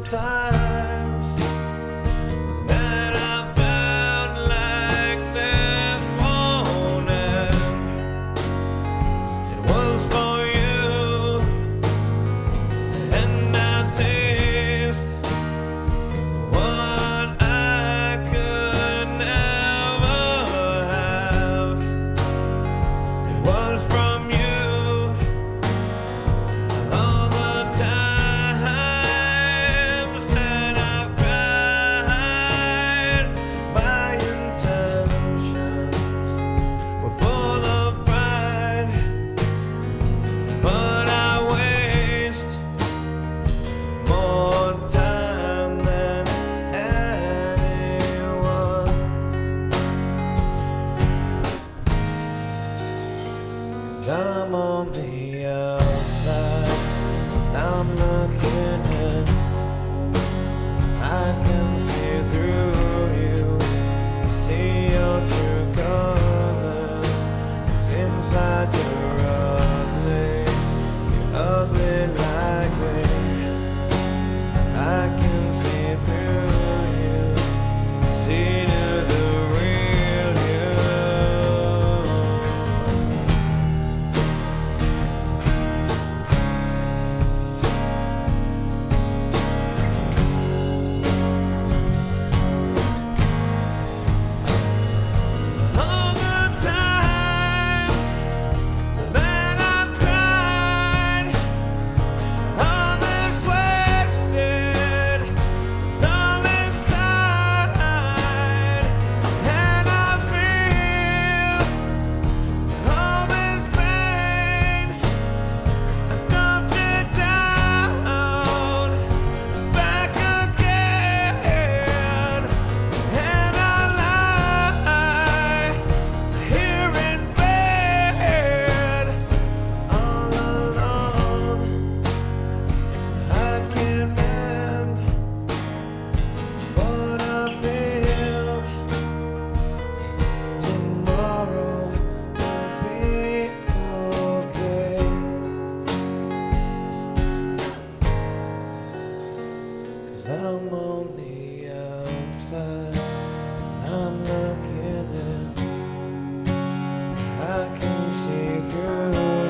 times that I felt like this won't end. It was for you, and I taste what I could never have. It was from you. All the times that I've cried, my intentions were full of pride, but I waste more time than anyone. 'Cause I'm on the outside, I'm looking in. I can see through you, see your true colors. 'Cause inside you're ugly like me. I can see through you, see to the real you. All the times that I've cried, all this wasted, it's all inside, and I feel all this pain. I stuffed it down, it's back again, and I lie here in bed all alone. I can't mend what I feel. Tomorrow will be okay. 'Cause I'm on the outside.